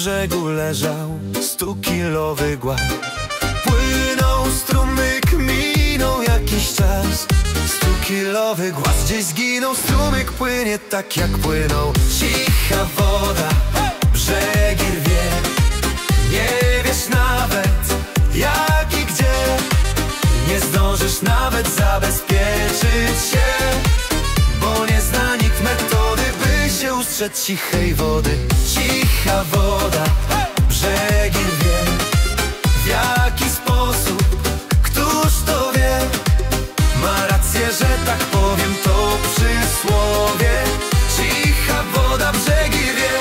brzegu leżał 100-kilowy głaz. Płynął strumyk, minął jakiś czas. 100-kilowy głaz gdzieś zginął. Strumyk płynie tak jak płynął. Cicha woda, brzegi rwie. Nie wiesz nawet jak i gdzie. Nie zdążysz nawet zabezpieczyć się, bo nie zna nikt metody, by się ustrzec cichej wody. Cicha woda, brzegi rwie. W jaki sposób, któż to wie? Ma rację, że tak powiem, to przysłowie. Cicha woda, brzegi rwie.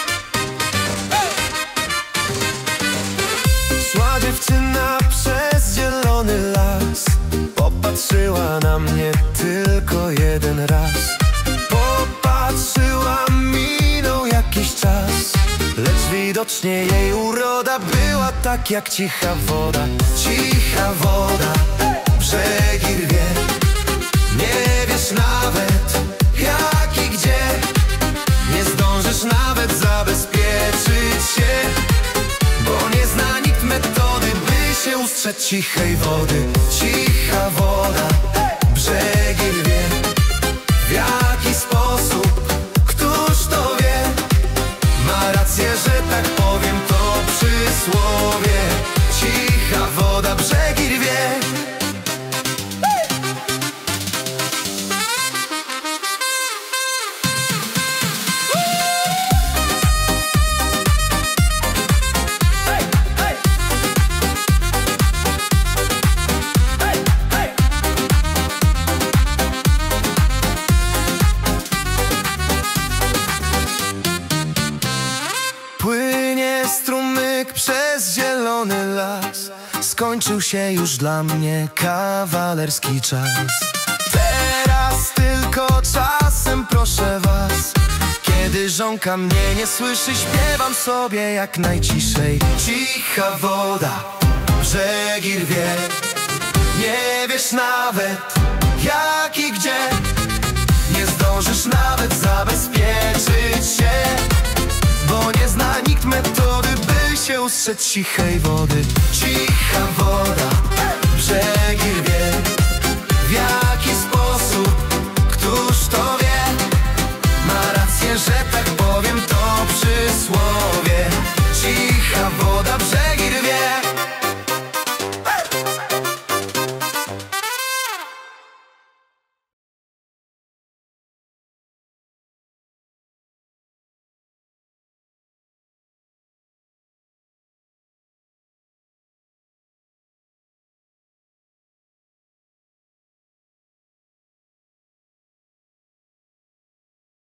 Szła dziewczyna przez zielony las. Popatrzyła na mnie tylko jeden raz. Popatrzyła, minął jakiś czas. Lecz widocznie jej uroda była tak jak cicha woda. Cicha woda, brzegi rwie. Nie wiesz nawet jak i gdzie. Nie zdążysz nawet zabezpieczyć się, bo nie zna nikt metody, by się ustrzec cichej wody. Cicha woda, brzegi rwie. W jaki sposób, któż to wie? Ma rację, że tak powiem, to przysłowie. Cicha woda, brzegi rwie. Płynie strumyk przez zielony las. Skończył się już dla mnie kawalerski czas. Teraz tylko czasem proszę was. Kiedy żonka mnie nie słyszy, śpiewam sobie jak najciszej. Cicha woda, brzegi rwie. Nie wiesz nawet jak i gdzie. Nie zdążysz nawet zabezpieczyć się, bo nie zna nikt metody, by się ustrzec cichej wody. Cicha woda,